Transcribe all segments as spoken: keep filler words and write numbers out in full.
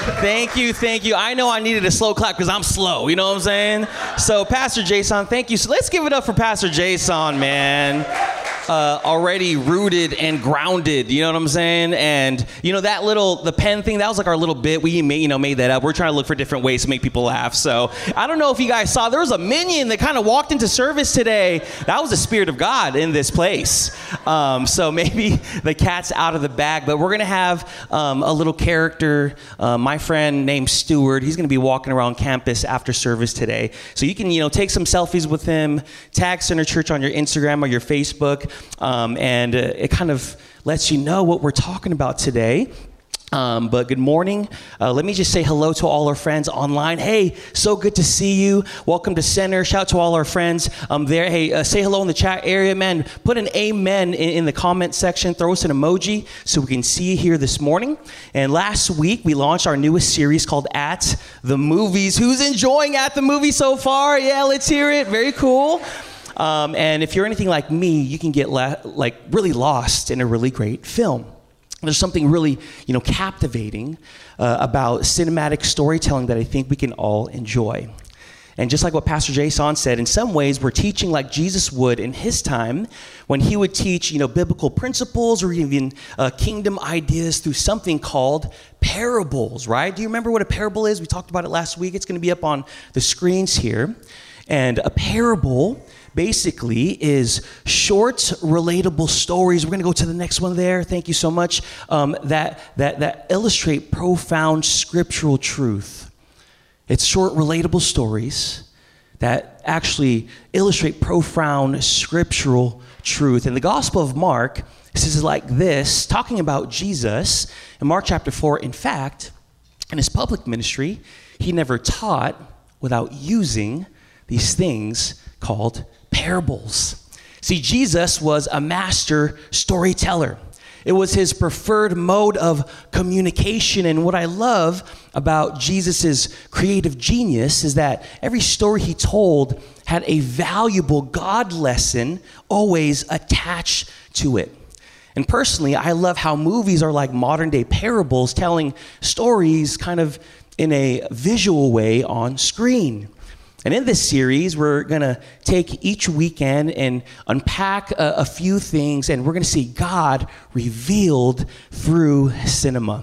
Thank you, thank you. I know I needed a slow clap because I'm slow, you know what I'm saying? So Pastor Jason, thank you. So let's give it up for Pastor Jason, man. Uh, already rooted and grounded, you know what I'm saying? And you know that little, the pen thing, that was like our little bit. We made, you know, made that up. We're trying to look for different ways to make people laugh. So I don't know if you guys saw, there was a minion that kind of walked into service today. That was the Spirit of God in this place. Um, so maybe the cat's out of the bag, but we're going to have um, a little character, uh, my friend named Stuart. He's going to be walking around campus after service today. So you can, you know, take some selfies with him, tag Center Church on your Instagram or your Facebook. Um, and uh, it kind of lets you know what we're talking about today. Um, but good morning. Uh, let me just say hello to all our friends online. Hey, so good to see you. Welcome to Center. Shout out to all our friends um, there. Hey, uh, say hello in the chat area, man. Put an amen in, in the comment section. Throw us an emoji so we can see you here this morning. And last week, we launched our newest series called At the Movies. Who's enjoying At the Movies so far? Yeah, let's hear it. Very cool. Um, and if you're anything like me, you can get la- like really lost in a really great film. There's something really, you know, captivating uh, about cinematic storytelling that I think we can all enjoy. And just like what Pastor Jason said, in some ways we're teaching like Jesus would in his time when he would teach, you know, biblical principles or even uh, kingdom ideas through something called parables, right? Do you remember what a parable is? We talked about it last week. It's going to be up on the screens here. And a parable basically is short, relatable stories. We're going to go to the next one there. Thank you so much. Um, that, that, that illustrate profound scriptural truth. It's short, relatable stories that actually illustrate profound scriptural truth. In the Gospel of Mark, this is like this, talking about Jesus. In Mark chapter four, in fact, in his public ministry, he never taught without using these things called parables. See, Jesus was a master storyteller. It was his preferred mode of communication. And what I love about Jesus's creative genius is that every story he told had a valuable God lesson always attached to it. And personally, I love how movies are like modern day parables, telling stories kind of in a visual way on screen. And in this series, we're going to take each weekend and unpack a, a few things, and we're going to see God revealed through cinema.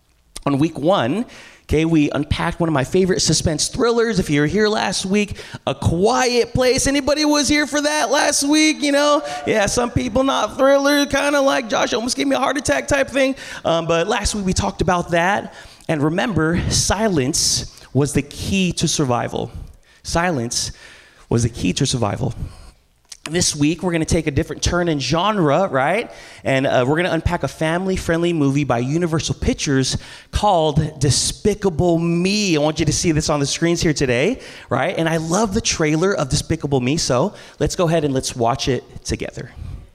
On week one, okay, we unpacked one of my favorite suspense thrillers. If you were here last week, A Quiet Place. Anybody was here for that last week, you know? Yeah, some people not thriller, kind of like Josh almost gave me a heart attack type thing. Um, but last week we talked about that. And remember, silence was the key to survival. Silence was the key to survival. This week, we're going to take a different turn in genre, right? And uh, we're going to unpack a family-friendly movie by Universal Pictures called Despicable Me. I want you to see this on the screens here today, right? And I love the trailer of Despicable Me, so let's go ahead and let's watch it together.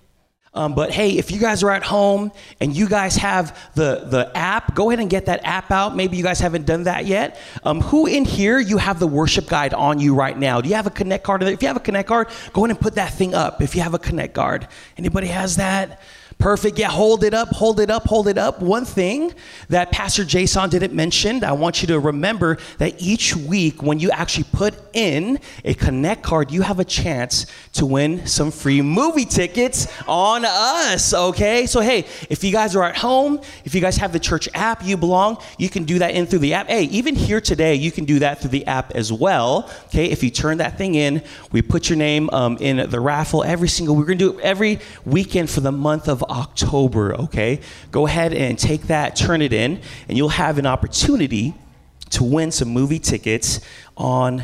Um, but hey, if you guys are at home and you guys have the, the app, go ahead and get that app out. Maybe you guys haven't done that yet. Um, who in here, you have the worship guide on you right now? Do you have a Connect card? If you have a Connect card, go ahead and put that thing up if you have a Connect card. Anybody has that? Perfect. Yeah, hold it up, hold it up, hold it up. One thing that Pastor Jason didn't mention, I want you to remember that each week when you actually put in a Connect card, you have a chance to win some free movie tickets on us, okay? So, hey, if you guys are at home, if you guys have the church app, you belong, you can do that in through the app. Hey, even here today, you can do that through the app as well, okay? If you turn that thing in, we put your name um, in the raffle every single, we're going to do it every weekend for the month of October, okay? Go ahead and take that, turn it in, and you'll have an opportunity to win some movie tickets on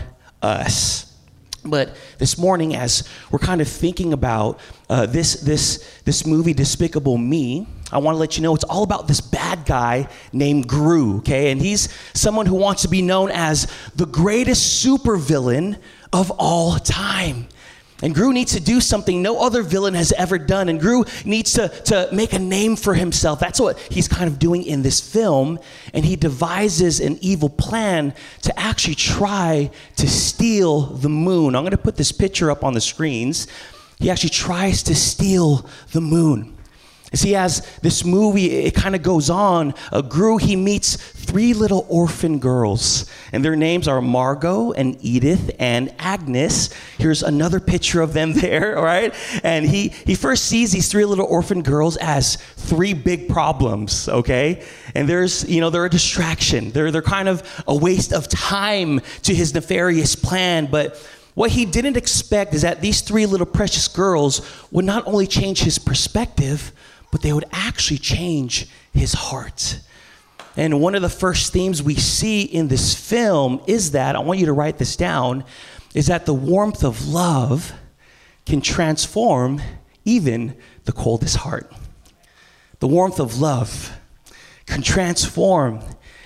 us. But this morning, as we're kind of thinking about uh, this, this, this movie, Despicable Me, I want to let you know it's all about this bad guy named Gru, okay? And he's someone who wants to be known as the greatest supervillain of all time. And Gru needs to do something no other villain has ever done. And Gru needs to, to make a name for himself. That's what he's kind of doing in this film. And he devises an evil plan to actually try to steal the moon. I'm going to put this picture up on the screens. He actually tries to steal the moon. You see, as this movie, it kind of goes on, uh, Gru, he meets three little orphan girls, and their names are Margot and Edith and Agnes. Here's another picture of them there, all right? And he, he first sees these three little orphan girls as three big problems, okay? And there's, you know, they're a distraction. They're, they're kind of a waste of time to his nefarious plan, but what he didn't expect is that these three little precious girls would not only change his perspective, but they would actually change his heart. And one of the first themes we see in this film is that, I want you to write this down, is that the warmth of love can transform even the coldest heart. The warmth of love can transform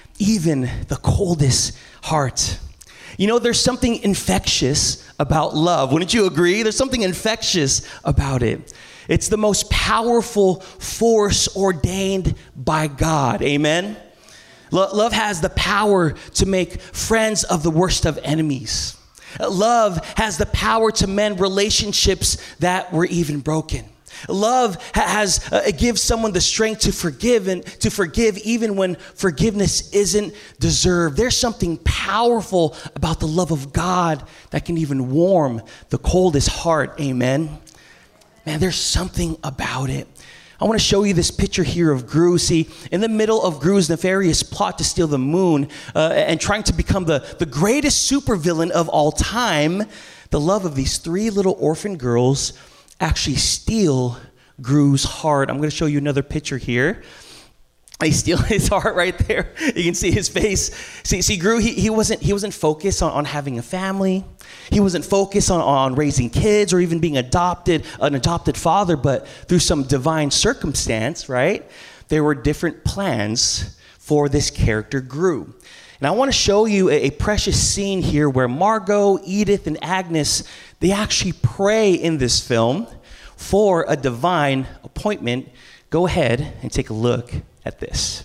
even the coldest heart. You know, there's something infectious about love. Wouldn't you agree? There's something infectious about it. It's the most powerful force ordained by God. Amen? Lo- love has the power to make friends of the worst of enemies. Love has the power to mend relationships that were even broken. Love has uh, it gives someone the strength to forgive and to forgive even when forgiveness isn't deserved. There's something powerful about the love of God that can even warm the coldest heart. Amen. Man, there's something about it. I want to show you this picture here of Gru. See, in the middle of Gru's nefarious plot to steal the moon uh, and trying to become the, the greatest supervillain of all time, the love of these three little orphan girls actually steal Gru's heart. I'm going to show you another picture here. They steal his heart right there. You can see his face. See, see Gru, he, he wasn't he wasn't focused on, on having a family. He wasn't focused on, on raising kids or even being adopted, an adopted father, but through some divine circumstance, right? There were different plans for this character, Gru. And I want to show you a, a precious scene here where Margot, Edith, and Agnes, they actually pray in this film for a divine appointment. Go ahead and take a look at this.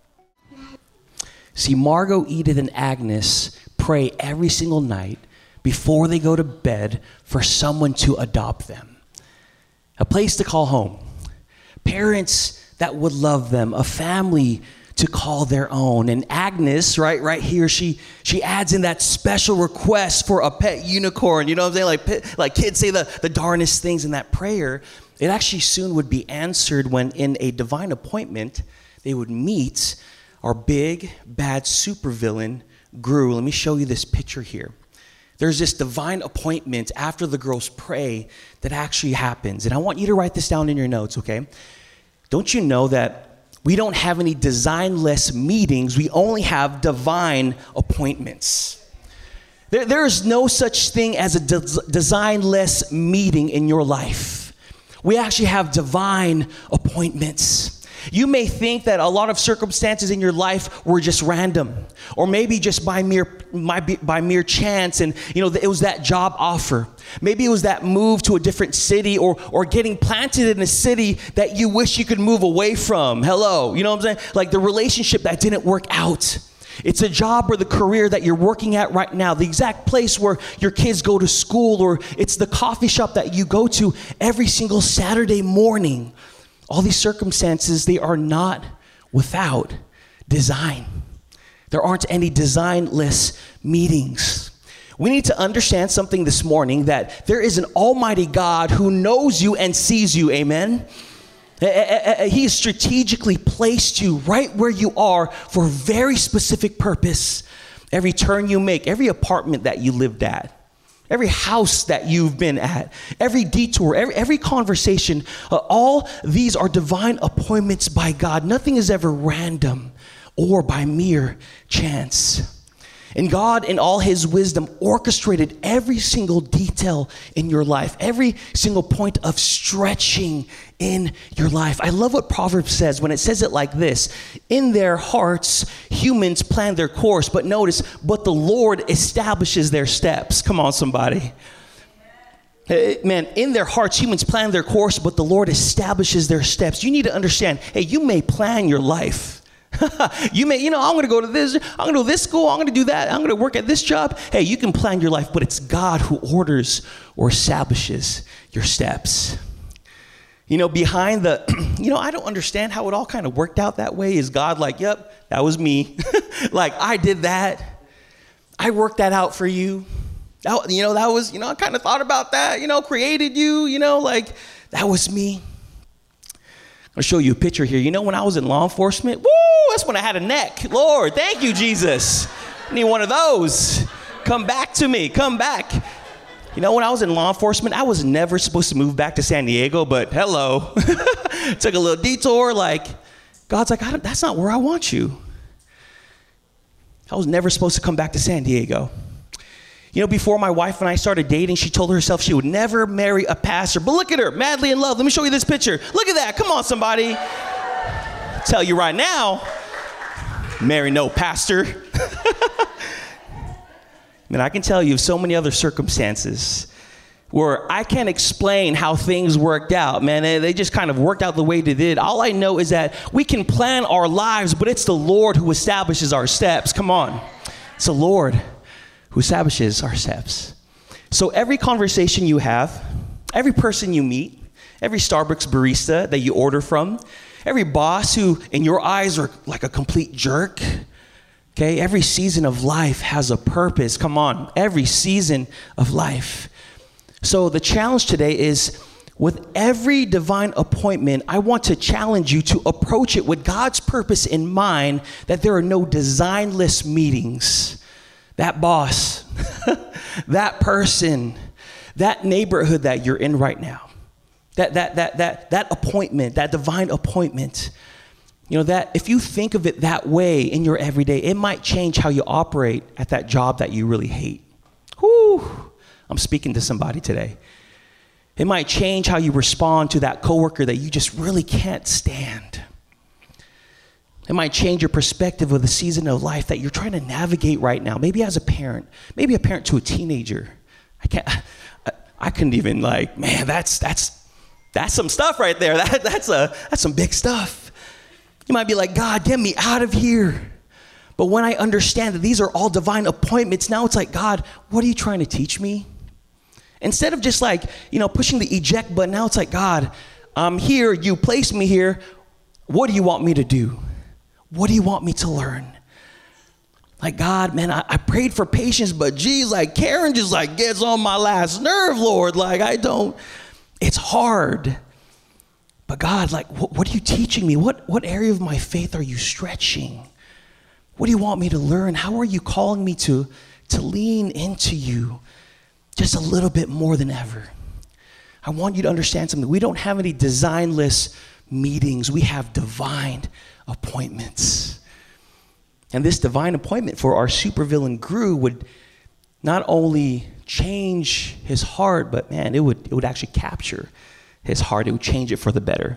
See, Margot, Edith, and Agnes pray every single night before they go to bed for someone to adopt them. A place to call home. Parents that would love them. A family to call their own. And Agnes, right, right here, she she adds in that special request for a pet unicorn. You know what I'm saying? Like, like kids say the, the darnest things in that prayer. It actually soon would be answered when in a divine appointment, they would meet our big, bad supervillain, Gru. Let me show you this picture here. There's this divine appointment after the girls pray that actually happens. And I want you to write this down in your notes, okay? Don't you know that we don't have any designless meetings. We only have divine appointments. There, there is no such thing as a de- designless meeting in your life. We actually have divine appointments. You may think that a lot of circumstances in your life were just random, or maybe just by mere by, by mere chance, and you know it was that job offer. Maybe it was that move to a different city, or or getting planted in a city that you wish you could move away from. Hello, you know what I'm saying? Like the relationship that didn't work out. It's a job or the career that you're working at right now, the exact place where your kids go to school, or it's the coffee shop that you go to every single Saturday morning. All these circumstances, they are not without design. There aren't any designless meetings. We need to understand something this morning, that there is an almighty God who knows you and sees you, amen? He has strategically placed you right where you are for a very specific purpose. Every turn you make, every apartment that you lived at, every house that you've been at, every detour, every, every conversation, uh, all these are divine appointments by God. Nothing is ever random or by mere chance. And God, in all his wisdom, orchestrated every single detail in your life, every single point of stretching in your life. I love what Proverbs says when it says it like this: in their hearts, humans plan their course, but notice, but the Lord establishes their steps. Come on, somebody. Man, in their hearts, humans plan their course, but the Lord establishes their steps. You need to understand, hey, you may plan your life. You may, you know, I'm going to go to this, I'm going to go to this school, I'm going to do that, I'm going to work at this job. Hey, you can plan your life, but it's God who orders or establishes your steps. You know, behind the, you know, I don't understand how it all kind of worked out that way. Is God like, yep, that was me. Like, I did that. I worked that out for you. That, you know, that was, you know, I kind of thought about that, you know, created you, you know, like, that was me. I'll show you a picture here. You know, when I was in law enforcement, woo, that's when I had a neck. Lord, thank you, Jesus. I need one of those. Come back to me. Come back. You know, when I was in law enforcement, I was never supposed to move back to San Diego, but hello. Took a little detour. Like, God's like, I don't, that's not where I want you. I was never supposed to come back to San Diego. You know, before my wife and I started dating, she told herself she would never marry a pastor. But look at her, madly in love. Let me show you this picture. Look at that. Come on, somebody. I'll tell you right now, marry no pastor. And I can tell you of so many other circumstances where I can't explain how things worked out, man. They just kind of worked out the way they did. All I know is that we can plan our lives, but it's the Lord who establishes our steps. Come on. It's the Lord who establishes our steps. So every conversation you have, every person you meet, every Starbucks barista that you order from, every boss who in your eyes are like a complete jerk, okay, every season of life has a purpose. Come on, every season of life. So the challenge today is, with every divine appointment, I want to challenge you to approach it with God's purpose in mind, that there are no designless meetings. That boss, that person, that neighborhood that you're in right now, that that that that that appointment, that divine appointment, you know, that if you think of it that way in your everyday, it might change how you operate at that job that you really hate. Whew, I'm speaking to somebody today. It might change how you respond to that coworker that you just really can't stand. It might change your perspective of the season of life that you're trying to navigate right now. Maybe as a parent, maybe a parent to a teenager. I can't, I, I couldn't even like, man, that's, that's, that's some stuff right there. That, that's a, that's some big stuff. You might be like, God, get me out of here. But when I understand that these are all divine appointments, now it's like, God, what are you trying to teach me? Instead of just like, you know, pushing the eject button, now it's like, God, I'm here, you placed me here. What do you want me to do? What do you want me to learn? Like, God, man, I, I prayed for patience, but geez, like Karen just like gets on my last nerve, Lord. Like, I don't, it's hard. But God, like, what, what are you teaching me? What, what area of my faith are you stretching? What do you want me to learn? How are you calling me to, to lean into you just a little bit more than ever? I want you to understand something. We don't have any designless meetings. We have divine appointments. And this divine appointment for our supervillain Gru would not only change his heart, but man, it would it would actually capture his heart. It would change it for the better.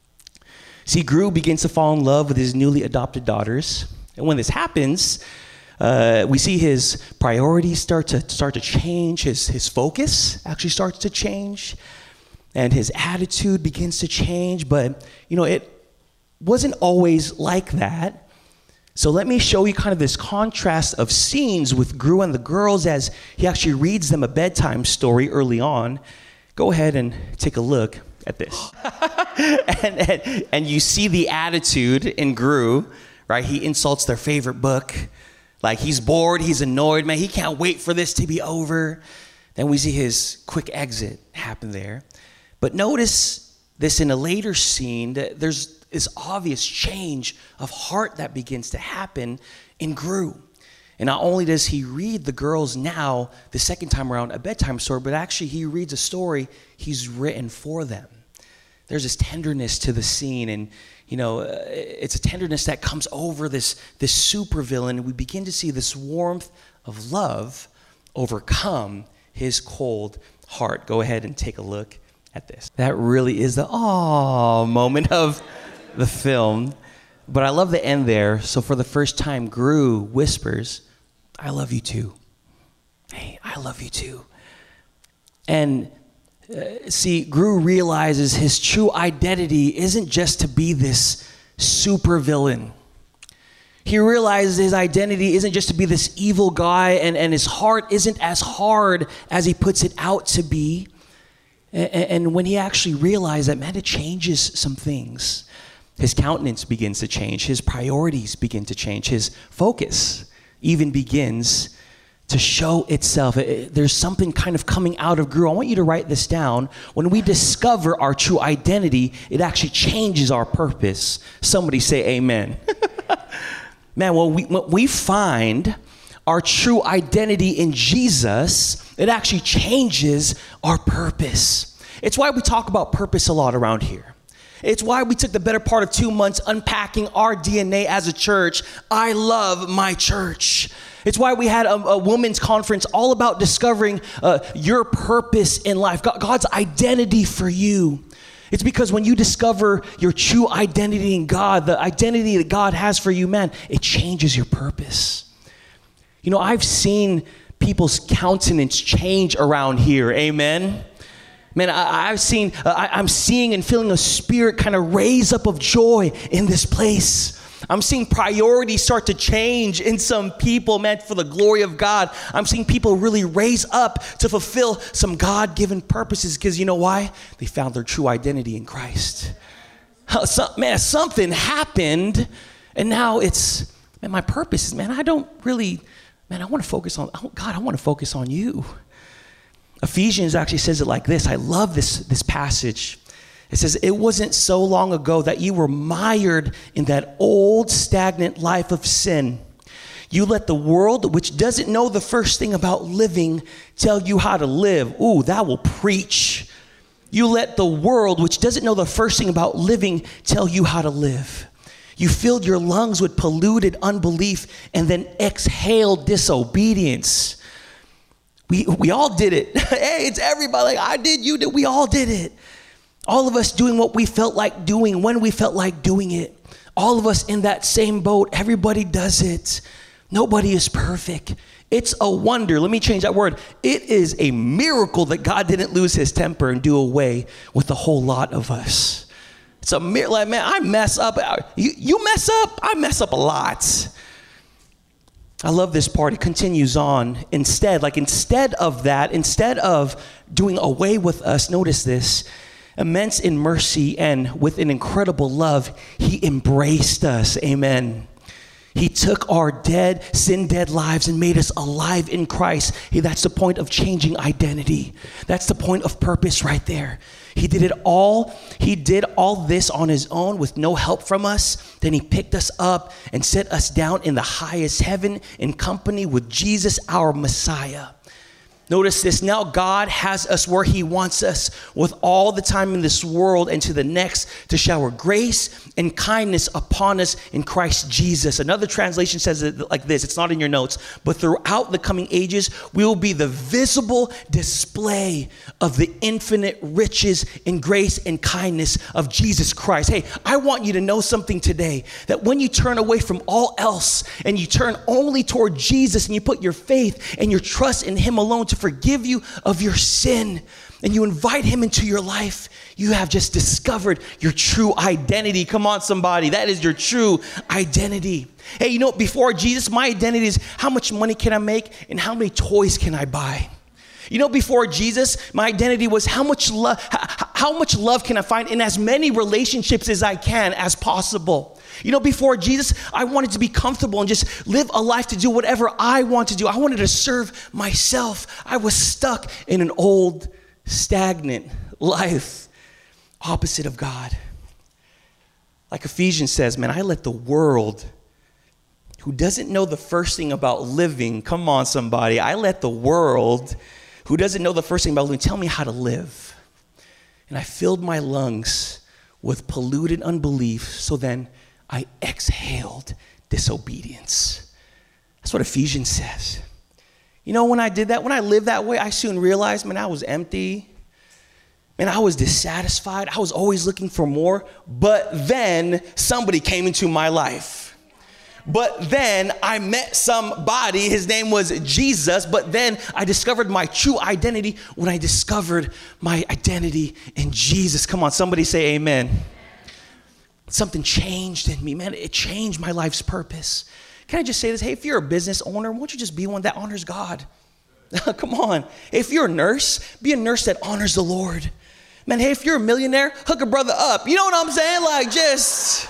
See, Gru begins to fall in love with his newly adopted daughters. And when this happens, uh, we see his priorities start to start to change. His, his focus actually starts to change. And his attitude begins to change. But, you know, it wasn't always like that. So let me show you kind of this contrast of scenes with Gru and the girls as he actually reads them a bedtime story early on. Go ahead and take a look at this. and, and, and you see the attitude in Gru, right? He insults their favorite book. Like, he's bored, he's annoyed, man, he can't wait for this to be over. Then we see his quick exit happen there. But notice this in a later scene, that there's this obvious change of heart that begins to happen in Gru. And not only does he read the girls now, the second time around, a bedtime story, but actually he reads a story he's written for them. There's this tenderness to the scene, and you know, uh, it's a tenderness that comes over this, this supervillain, and we begin to see this warmth of love overcome his cold heart. Go ahead and take a look at this. That really is the aw moment of the film. But I love the end there. So for the first time, Gru whispers, I love you too. Hey, I love you too. And uh, see, Gru realizes his true identity isn't just to be this supervillain. He realizes his identity isn't just to be this evil guy, and, and his heart isn't as hard as he puts it out to be. And, and when he actually realized that, man, it changes some things. his countenance begins to change. His priorities begin to change. His focus even begins to show itself. It, there's something kind of coming out of Gru. I want you to write this down. When we discover our true identity, it actually changes our purpose. Somebody say amen. Man, when we, when we find our true identity in Jesus, it actually changes our purpose. It's why we talk about purpose a lot around here. It's why we took the better part of two months unpacking our D N A as a church. I love my church. It's why we had a, a women's conference all about discovering uh, your purpose in life, God, God's identity for you. It's because when you discover your true identity in God, the identity that God has for you, man, it changes your purpose. You know, I've seen people's countenance change around here. Amen. Man, I, I've seen, uh, I, I'm seeing and feeling a spirit kind of raise up of joy in this place. I'm seeing priorities start to change in some people, man, for the glory of God. I'm seeing people really raise up to fulfill some God-given purposes because you know why? They found their true identity in Christ. So, man, something happened, and now it's, man, my purpose is, man, I don't really, man, I want to focus on, oh, God, I want to focus on you. Ephesians actually says it like this. I love this, this passage. It says, it wasn't so long ago that you were mired in that old stagnant life of sin. You let the world, which doesn't know the first thing about living, tell you how to live. Ooh, that will preach. You let the world, which doesn't know the first thing about living, tell you how to live. You filled your lungs with polluted unbelief and then exhaled disobedience. We, we all did it. Hey, it's everybody. Like, I did, you did. We all did it. All of us doing what we felt like doing when we felt like doing it. All of us in that same boat. Everybody does it. Nobody is perfect. It's a wonder. Let me change that word. It is a miracle that God didn't lose his temper and do away with a whole lot of us. It's a miracle. Like, man, I mess up. You, you mess up? I mess up a lot. I love this part. It continues on. Instead, like instead of that, instead of doing away with us, notice this. Immense in mercy and with an incredible love, he embraced us. Amen. He took our dead, sin-dead lives and made us alive in Christ. Hey, that's the point of changing identity. That's the point of purpose right there. He did it all. He did all this on his own with no help from us. Then he picked us up and set us down in the highest heaven in company with Jesus, our Messiah. Notice this. Now God has us where he wants us with all the time in this world and to the next to shower grace and kindness upon us in Christ Jesus. Another translation says it like this. It's not in your notes, but throughout the coming ages, we will be the visible display of the infinite riches and grace and kindness of Jesus Christ. Hey, I want you to know something today, that when you turn away from all else and you turn only toward Jesus and you put your faith and your trust in him alone to forgive you of your sin, and you invite him into your life, you have just discovered your true identity. Come on, somebody. That is your true identity. Hey, you know, before Jesus, my identity is how much money can I make and how many toys can I buy? You know, before Jesus, my identity was how much love, how much love can I find in as many relationships as I can as possible. You know, before Jesus, I wanted to be comfortable and just live a life to do whatever I want to do. I wanted to serve myself. I was stuck in an old, stagnant life, opposite of God. Like Ephesians says, man, I let the world, who doesn't know the first thing about living, come on, somebody, I let the world, who doesn't know the first thing about living, tell me how to live. And I filled my lungs with polluted unbelief, so then I exhaled disobedience. That's what Ephesians says. You know, when I did that, when I lived that way, I soon realized, man, I was empty. Man, I was dissatisfied. I was always looking for more. But then somebody came into my life. But then I met somebody. His name was Jesus. But then I discovered my true identity when I discovered my identity in Jesus. Come on, somebody say amen. Something changed in me, man. It changed my life's purpose. Can I just say this? Hey, if you're a business owner, won't you just be one that honors God? Come on. If you're a nurse, be a nurse that honors the Lord. Man, hey, if you're a millionaire, hook a brother up. You know what I'm saying? Like, just,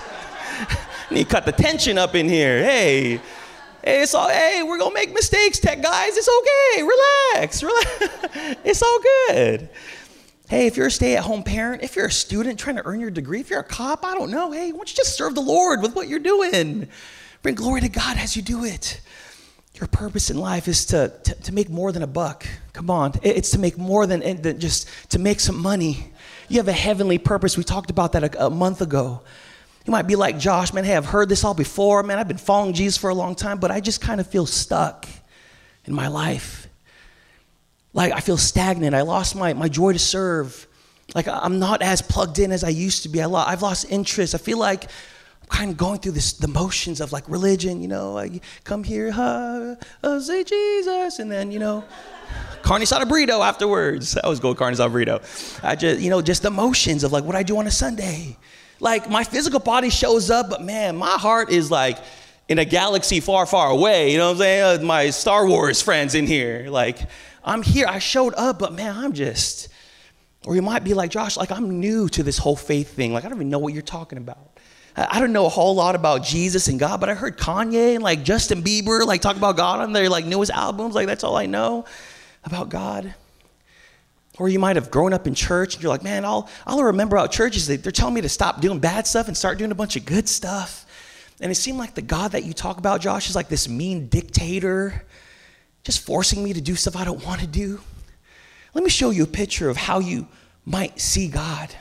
you cut the tension up in here. Hey, hey, it's all, hey, we're going to make mistakes, tech guys. It's okay. Relax, relax. It's all good. Hey, if you're a stay-at-home parent, if you're a student trying to earn your degree, if you're a cop, I don't know. Hey, why don't you just serve the Lord with what you're doing? Bring glory to God as you do it. Your purpose in life is to, to, to make more than a buck. Come on. It's to make more than, than just to make some money. You have a heavenly purpose. We talked about that a, a month ago. You might be like Josh, man, hey, I've heard this all before. Man, I've been following Jesus for a long time, but I just kind of feel stuck in my life. Like I feel stagnant. I lost my, my joy to serve. Like I'm not as plugged in as I used to be. I lo- I've lost interest. I feel like kind of going through this, the motions of like religion, you know, I come here, huh, uh, say Jesus, and then, you know, carne asada burrito afterwards. I always go carne asada burrito. I just, you know, just the motions of like what I do on a Sunday. Like my physical body shows up, but man, my heart is like in a galaxy far, far away. You know what I'm saying? Uh, my Star Wars friends in here. Like I'm here, I showed up, but man, I'm just, or you might be like Josh, like I'm new to this whole faith thing. Like I don't even know what you're talking about. I don't know a whole lot about Jesus and God, but I heard Kanye and like Justin Bieber like talk about God on their like newest albums. Like that's all I know about God. Or you might have grown up in church and you're like, man, all, all I remember about church is that they're telling me to stop doing bad stuff and start doing a bunch of good stuff. And it seemed like the God that you talk about, Josh, is like this mean dictator, just forcing me to do stuff I don't want to do. Let me show you a picture of how you might see God.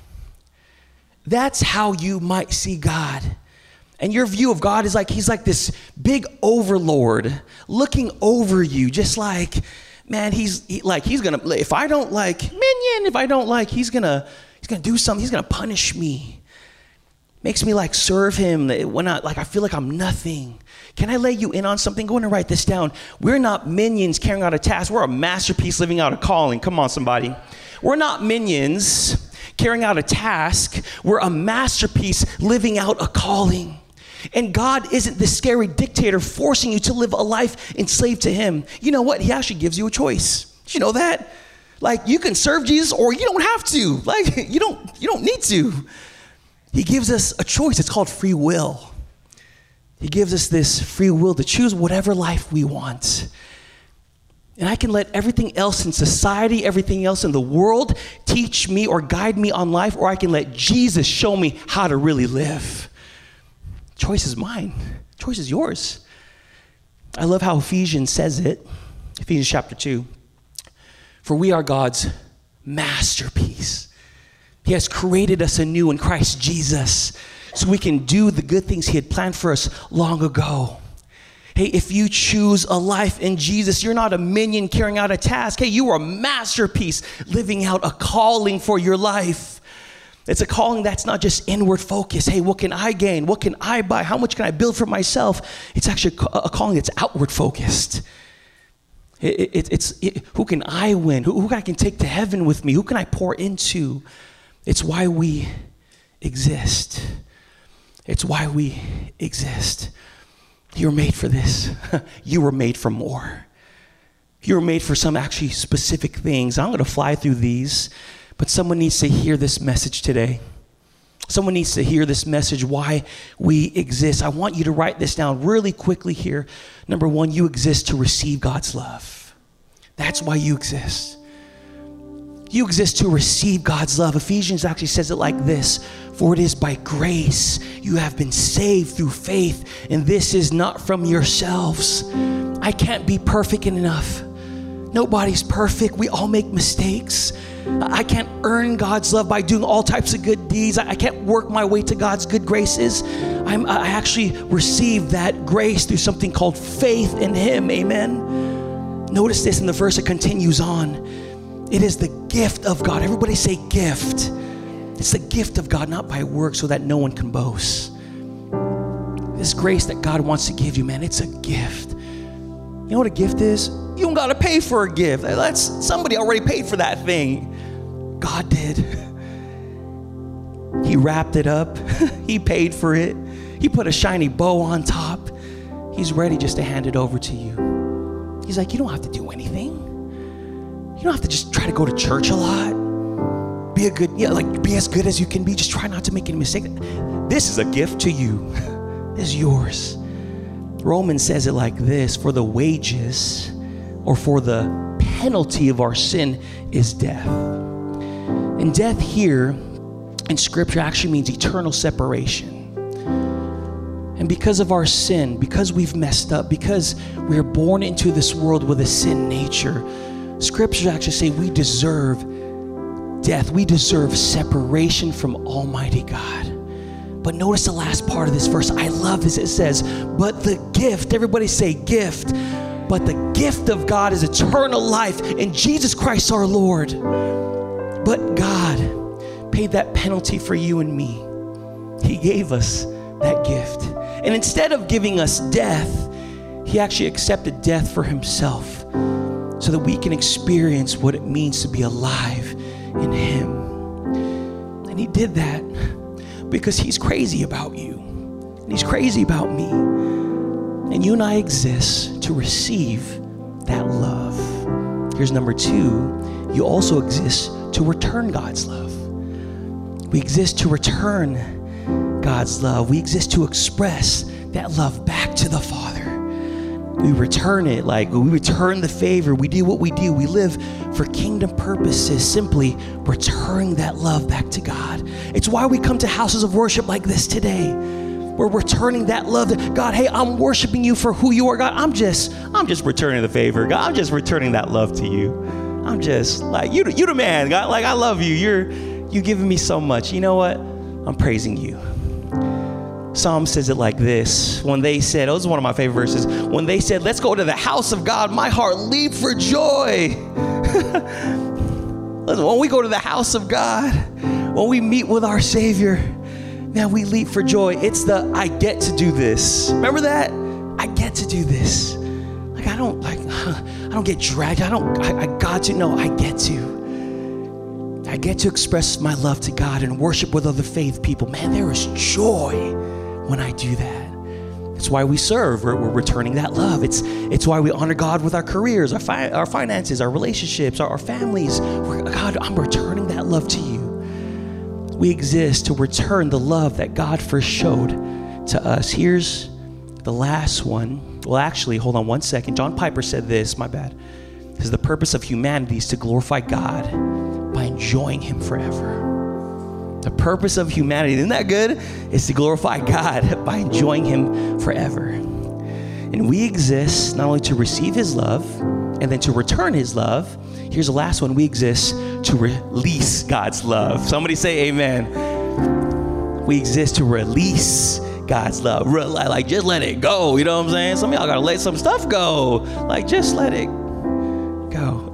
That's how you might see God. And your view of God is like, he's like this big overlord looking over you, just like, man, he's he, like, he's gonna, if I don't like, minion, if I don't like, he's gonna, he's gonna do something, he's gonna punish me. Makes me like serve him when I, like, I feel like I'm nothing. Can I lay you in on something? Go and write this down. We're not minions carrying out a task. We're a masterpiece living out a calling. Come on, somebody. We're not minions carrying out a task. We're a masterpiece living out a calling. And God isn't this scary dictator forcing you to live a life enslaved to him. You know what? He actually gives you a choice. Did you know that? Like you can serve Jesus or you don't have to. Like you don't, you don't need to. He gives us a choice. It's called free will. He gives us this free will to choose whatever life we want. And I can let everything else in society, everything else in the world teach me or guide me on life, or I can let Jesus show me how to really live. Choice is mine. Choice is yours. I love how Ephesians says it. Ephesians chapter two. For we are God's masterpiece. He has created us anew in Christ Jesus so we can do the good things he had planned for us long ago. Hey, if you choose a life in Jesus, you're not a minion carrying out a task. Hey, you are a masterpiece living out a calling for your life. It's a calling that's not just inward focus. Hey, what can I gain? What can I buy? How much can I build for myself? It's actually a calling that's outward focused. It, it, it's it, who can I win? Who, who I can take to heaven with me? Who can I pour into? It's why we exist. It's why we exist. You were made for this. You were made for more. You were made for some actually specific things. I'm going to fly through these, but someone needs to hear this message today. Someone needs to hear this message, why we exist. I want you to write this down really quickly here. Number one, you exist to receive God's love. That's why you exist. You exist to receive God's love. Ephesians actually says it like this. For it is by grace you have been saved through faith, and this is not from yourselves. I can't be perfect enough. Nobody's perfect. We all make mistakes. I can't earn God's love by doing all types of good deeds. I can't work my way to God's good graces. I'm, I actually received that grace through something called faith in him. Amen. Notice this in the verse. It continues on. It is the gift of God. Everybody say gift. It's the gift of God, not by works, so that no one can boast. This grace that God wants to give you, man, it's a gift. You know what a gift is? You don't got to pay for a gift. That's somebody already paid for that thing. God did. He wrapped it up. He paid for it. He put a shiny bow on top. He's ready just to hand it over to you. He's like, you don't have to do anything. You don't have to just try to go to church a lot. be a good, yeah, like be as good as you can be. Just try not to make any mistakes. This is a gift to you. This is yours. Romans says it like this: for the wages, or for the penalty of our sin, is death. And death here in Scripture actually means eternal separation. And because of our sin, because we've messed up, because we're born into this world with a sin nature, Scriptures actually say we deserve death. We deserve separation from Almighty God. But notice the last part of this verse. I love this. It says, but the gift, everybody say gift, but the gift of God is eternal life in Jesus Christ our Lord. But God paid that penalty for you and me. He gave us that gift. And instead of giving us death, he actually accepted death for himself so that we can experience what it means to be alive in him. And he did that because he's crazy about you. And he's crazy about me. And you and I exist to receive that love. Here's number two. You also exist to return God's love. We exist to return God's love. We exist to express that love back to the Father. We return it, like we return the favor. We do what we do. We live for kingdom purposes, simply returning that love back to God. It's why we come to houses of worship like this today. We're returning that love. To God, hey, I'm worshiping you for who you are, God. I'm just, I'm just returning the favor. God, I'm just returning that love to you. I'm just like, you, you the man, God. Like, I love you. You're, you giving me so much. You know what? I'm praising you. Psalm says it like this. When they said, oh, this is one of my favorite verses. When they said, let's go to the house of God, my heart leaped for joy. Listen, when we go to the house of God, when we meet with our Savior, man, we leap for joy. It's the, I get to do this. Remember that? I get to do this. Like, I don't, like, I don't get dragged. I don't, I, I got to, no, I get to. I get to express my love to God and worship with other faith people. Man, there is joy when I do that. It's why we serve. We're, we're returning that love. It's it's why we honor God with our careers, our fi- our finances, our relationships, our, our families. We're, God, I'm returning that love to you. We exist to return the love that God first showed to us. Here's the last one. Well, actually, hold on one second. John Piper said this, my bad. Because the purpose of humanity is to glorify God by enjoying him forever. The purpose of humanity, isn't that good? Is to glorify God by enjoying him forever. And we exist not only to receive his love and then to return his love. Here's the last one. We exist to release God's love. Somebody say amen. We exist to release God's love. Like, just let it go. You know what I'm saying? Some of y'all gotta let some stuff go. Like, just let it go.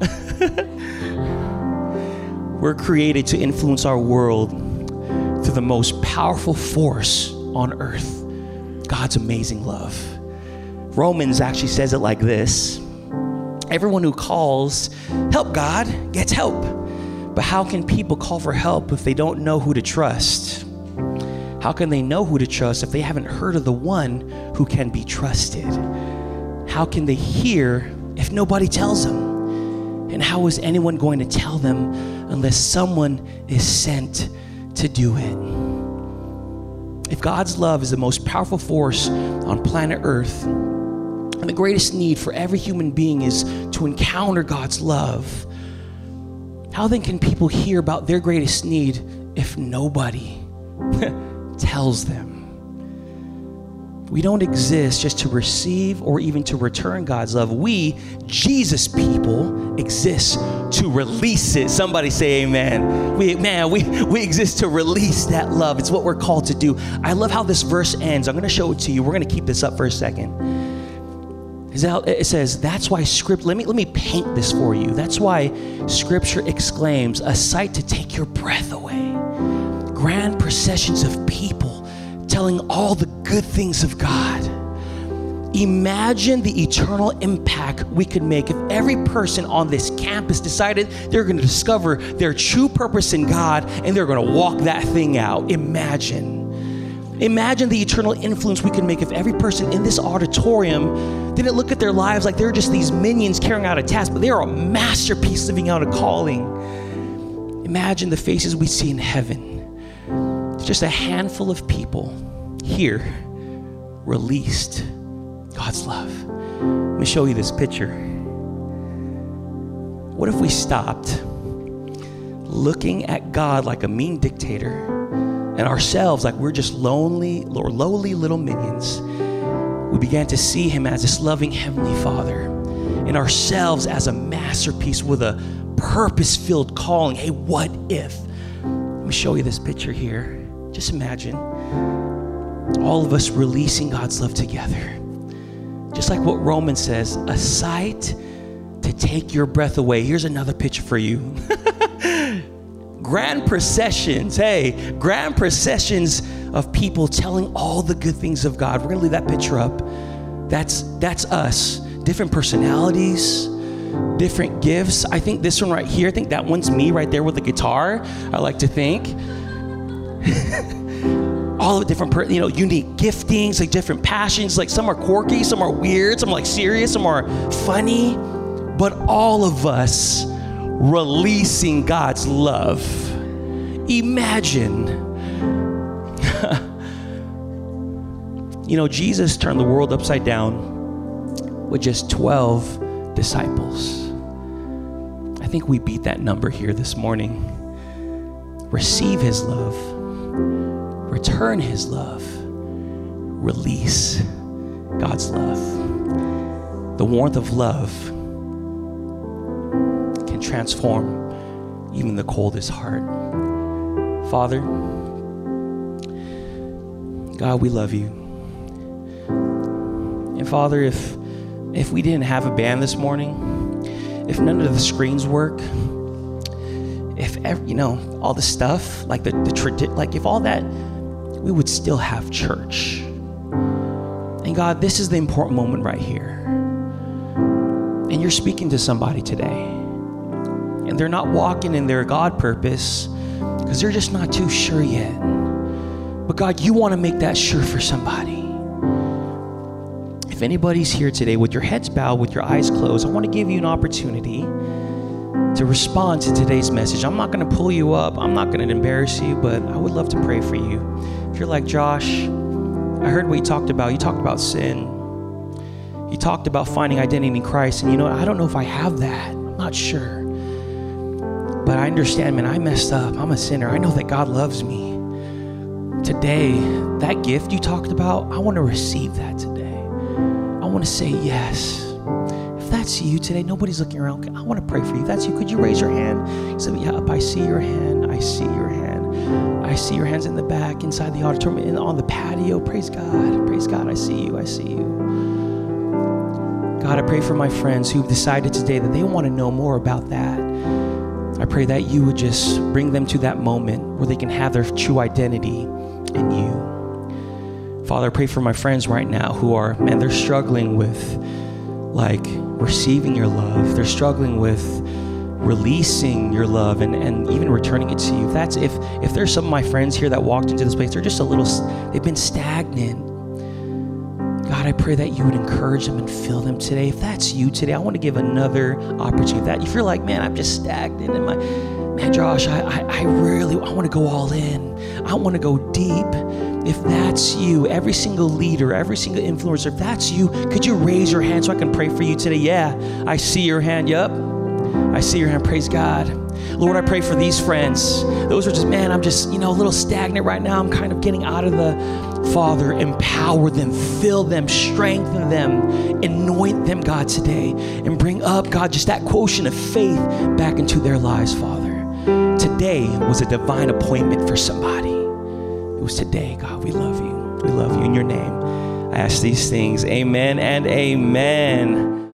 We're created to influence our world through the most powerful force on earth, God's amazing love. Romans actually says it like this. Everyone who calls, help God, gets help. But how can people call for help if they don't know who to trust? How can they know who to trust if they haven't heard of the one who can be trusted? How can they hear if nobody tells them? And how is anyone going to tell them unless someone is sent to do it? If God's love is the most powerful force on planet Earth, and the greatest need for every human being is to encounter God's love, how then can people hear about their greatest need if nobody tells them? We don't exist just to receive or even to return God's love. We, Jesus people, exist to release it. Somebody say amen. We, man, we, we exist to release that love. It's what we're called to do. I love how this verse ends. I'm going to show it to you. We're going to keep this up for a second. It says, that's why script, let me, let me paint this for you. That's why Scripture exclaims, a sight to take your breath away. Grand processions of people telling all the good things of God. Imagine the eternal impact we could make if every person on this campus decided they're going to discover their true purpose in God and they're going to walk that thing out. Imagine. Imagine the eternal influence we could make if every person in this auditorium didn't look at their lives like they're just these minions carrying out a task, but they are a masterpiece living out a calling. Imagine the faces we see in heaven. It's just a handful of people here released God's love. Let me show you this picture. What if we stopped looking at God like a mean dictator and ourselves like we're just lonely or lowly little minions? We began to see him as this loving Heavenly Father and ourselves as a masterpiece with a purpose-filled calling. Hey, what if? Let me show you this picture here. Just imagine all of us releasing God's love together. Just like what Romans says, a sight to take your breath away. Here's another picture for you. Grand processions, hey, grand processions of people telling all the good things of God. We're gonna leave that picture up. That's, that's us. Different personalities, different gifts. I think this one right here, I think that one's me right there with the guitar, I like to think. All the different, you know, unique giftings, like different passions. Like some are quirky, some are weird, some are like serious, some are funny. But all of us releasing God's love. Imagine. You know, Jesus turned the world upside down with just twelve disciples. I think we beat that number here this morning. Receive his love. Return his love. Release God's love. The warmth of love can transform even the coldest heart. Father, God, we love you. And Father, if if we didn't have a band this morning, if none of the screens work, if every, you know, all the stuff, like the, the tradi- like if all that, we would still have church. And God, this is the important moment right here. And you're speaking to somebody today. And they're not walking in their God purpose because they're just not too sure yet. But God, you want to make that sure for somebody. If anybody's here today with your heads bowed, with your eyes closed, I want to give you an opportunity to respond to today's message. I'm not going to pull you up. I'm not going to embarrass you, but I would love to pray for you. If you're like, Josh, I heard what you talked about. You talked about sin. You talked about finding identity in Christ. And you know what? I don't know if I have that. I'm not sure. But I understand, man, I messed up. I'm a sinner. I know that God loves me. Today, that gift you talked about, I want to receive that today. I want to say yes. If that's you today, nobody's looking around. I want to pray for you. If that's you, could you raise your hand? You say, yeah, I see your hand. I see your hand. I see your hands in the back, inside the auditorium, and on the patio. Praise God. Praise God. I see you. I see you. God, I pray for my friends who've decided today that they want to know more about that. I pray that you would just bring them to that moment where they can have their true identity in you. Father, I pray for my friends right now who are, man, they're struggling with like receiving your love. They're struggling with releasing your love and, and even returning it to you. If that's if if there's some of my friends here that walked into this place, they're just a little, they've been stagnant. God, I pray that you would encourage them and fill them today. If that's you today, I want to give another opportunity. That if you're like, man, I'm just stagnant and my, man, Josh, I, I, I really, I want to go all in. I want to go deep. If that's you, every single leader, every single influencer, if that's you, could you raise your hand so I can pray for you today? Yeah, I see your hand. Yup. I see your hand. Praise God. Lord, I pray for these friends. Those are just, man, I'm just, you know, a little stagnant right now. I'm kind of getting out of the, Father, empower them, fill them, strengthen them, anoint them, God, today, and bring up, God, just that quotient of faith back into their lives, Father. Today was a divine appointment for somebody. It was today, God. We love you. We love you in your name. I ask these things. Amen and amen.